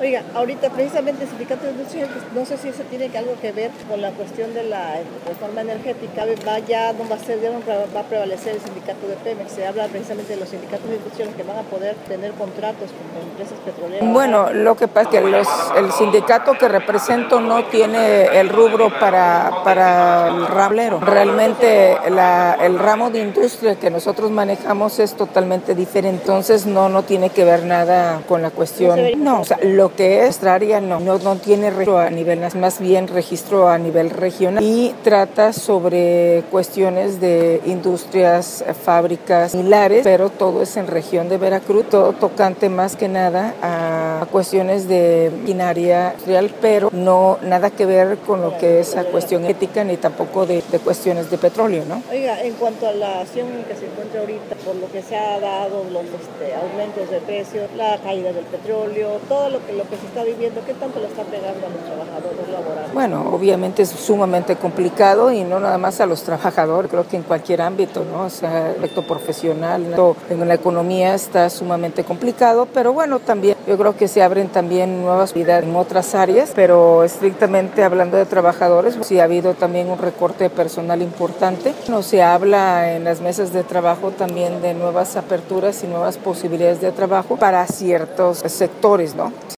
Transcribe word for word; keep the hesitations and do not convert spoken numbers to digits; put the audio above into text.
Oiga, ahorita precisamente el sindicato de industria, no sé si eso tiene algo que ver con la cuestión de la reforma energética, va ya, no va a ser, ya no va a prevalecer el sindicato de Pemex, se habla precisamente de los sindicatos de industria que van a poder tener contratos con empresas petroleras. Bueno, lo que pasa es que los, el sindicato que represento no tiene el rubro para, para el rablero. Realmente la, el ramo de industria que nosotros manejamos es totalmente diferente, entonces no, no tiene que ver nada con la cuestión. No, o sea, lo que es nuestra área no, no, no tiene registro a nivel nacional, más bien registro a nivel regional y trata sobre cuestiones de industrias, fábricas similares, pero todo es en región de Veracruz, todo tocante más que nada a cuestiones de maquinaria industrial, pero no nada que ver con lo que es a cuestión ética ni tampoco de, de cuestiones de petróleo, ¿no? Oiga, en cuanto a la acción que se encuentra ahorita, por lo que se ha dado, los este, aumentos de precios, la caída del petróleo, todo lo que, lo que se está viviendo, ¿qué tanto le está pegando a los trabajadores laborales? Bueno, obviamente es sumamente complicado y no nada más a los trabajadores, creo que en cualquier ámbito, ¿no? O sea, aspecto profesional, en la economía está sumamente complicado, pero bueno, también yo creo que se abren también nuevas vidas en otras áreas, pero estrictamente hablando de trabajadores, sí ha habido también un recorte personal importante. No se habla en las mesas de trabajo también de nuevas aperturas y nuevas posibilidades de trabajo para ciertos sectores, ¿no?